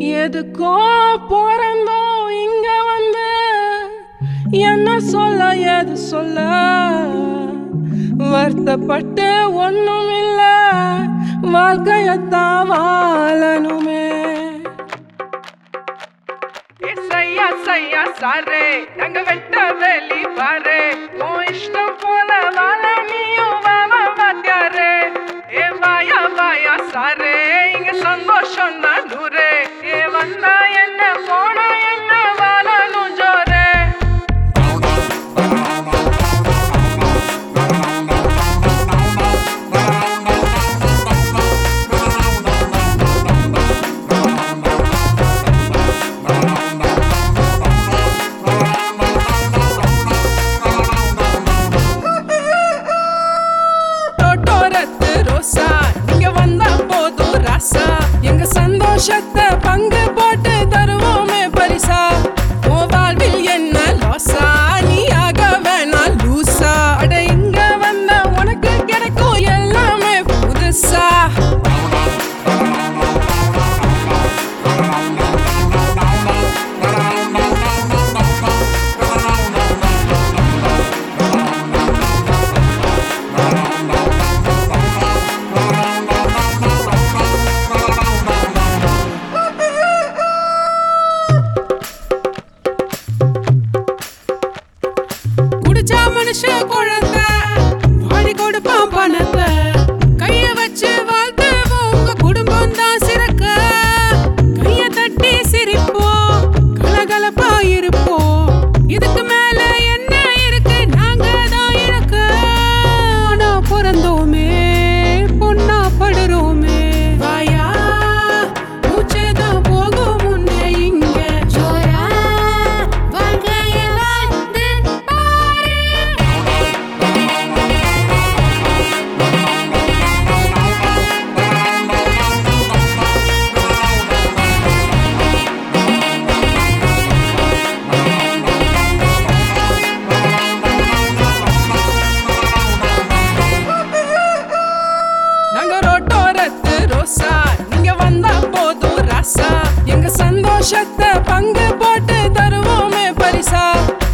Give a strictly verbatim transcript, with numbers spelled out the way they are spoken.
எதுக்கோ பிறந்தோம் இங்க வந்து என்ன சொல்ல எது சொல்ல வருத்தப்பட்டு ஒண்ணும் இல்ல வாழ்க்கையத்தான் வாழணுமே. சையா சையா சாரே நாங்க வெட்ட வெளி பாரு உன் இஷ்டம் போல வாழ நீயும் வாவா வாத்தியாரே. ஏ வாயா வாயா சாரே இங்க சந்தோஷம் தான் நூறு. ஏ வந்தா என்ன போனா என்ன வாழணும் ஜோரே. எங்க சந்தோஷத்தை பங்கு போட்டு தருவோமே பரிசா. உன் வாழ்வில் என்ன லாசா நீ ஆக வேணா லூசா. அட இங்க வந்த உனக்கு கிடைக்கும் எல்லாமே புதுசா. மனுஷ குழந்தை வாடி கொடுப்பான் பணத்தை கைய வச்சு வாழ்த்துவோம் உங்க குடும்பம் தான் சிறக்க. கைய தட்டி சிரிப்போம் கலகலப்பா இருப்போம். இதுக்கு மேல என்ன இருக்கு நாங்க தான் இருக்க. ஆனா பிறந்தோமே பொண்ணா படுறோமே. வாயா மூச்சேதான் போகும் முன்னே இங்க ஜோரா வாழ்க்கைய வந்து நீங்க வந்தா போதும் ராசா. எங்க சந்தோஷத்தை பங்கு போட்டு தருவோமே பரிசா.